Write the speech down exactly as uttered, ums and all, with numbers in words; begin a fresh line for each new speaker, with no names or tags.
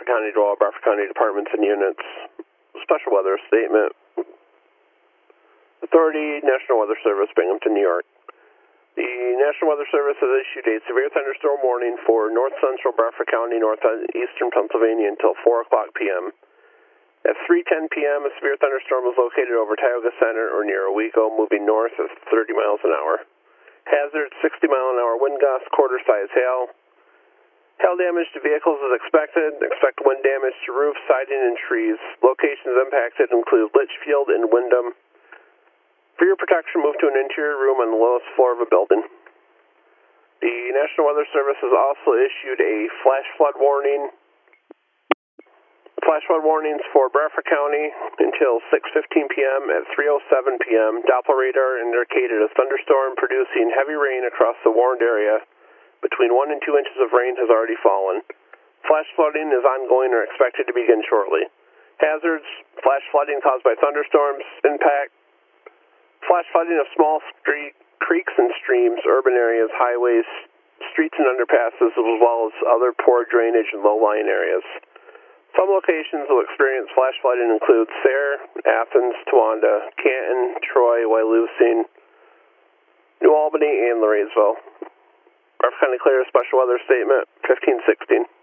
Bradford County to all Bradford County departments and units. Special weather statement. Authority, National Weather Service, Binghamton, New York. The National Weather Service has issued a severe thunderstorm warning for north central Bradford County, northeastern Pennsylvania until four o'clock p m At three ten p m, a severe thunderstorm is located over Tioga Center or near Owego, moving north at thirty miles an hour. Hazard, sixty mile an hour wind gusts, quarter-size hail. Hail damage to vehicles is expected. Expect wind damage to roofs, siding, and trees. Locations impacted include Litchfield and Wyndham. For your protection, move to an interior room on the lowest floor of a building. The National Weather Service has also issued a flash flood warning. Flash flood warnings for Bradford County until six fifteen p m At three oh seven p m, Doppler radar indicated a thunderstorm producing heavy rain across the warned area. Between one and two inches of rain has already fallen. Flash flooding is ongoing or expected to begin shortly. Hazards, flash flooding caused by thunderstorms, impact, flash flooding of small street, creeks and streams, urban areas, highways, streets and underpasses, as well as other poor drainage and low-lying areas. Some locations will experience flash flooding include Sayre, Athens, Towanda, Canton, Troy, Wyalusing, New Albany, and Laureysville. Bradford County Clear Special Weather Statement, fifteen sixteen.